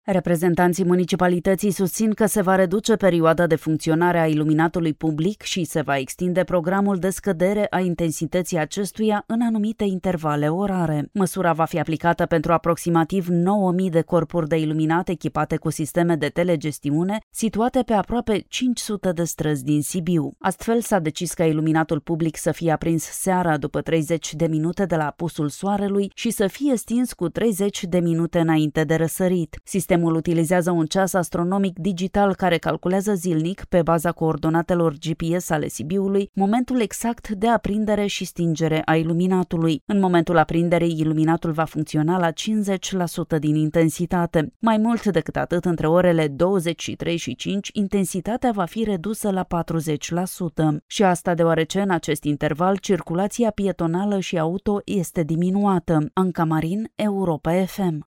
Reprezentanții municipalității susțin că se va reduce perioada de funcționare a iluminatului public și se va extinde programul de scădere a intensității acestuia în anumite intervale orare. Măsura va fi aplicată pentru aproximativ 9.000 de corpuri de iluminat echipate cu sisteme de telegestiune situate pe aproape 500 de străzi din Sibiu. Astfel s-a decis ca iluminatul public să fie aprins seara după 30 de minute de la apusul soarelui și să fie stins cu 30 de minute înainte de răsărit. Sistemul utilizează un ceas astronomic digital care calculează zilnic, pe baza coordonatelor GPS ale Sibiului, momentul exact de aprindere și stingere a iluminatului. În momentul aprinderii, iluminatul va funcționa la 50% din intensitate. Mai mult decât atât, între orele 23 și 5, intensitatea va fi redusă la 40%. Și asta deoarece în acest interval circulația pietonală și auto este diminuată. Anca Marin, Europa FM.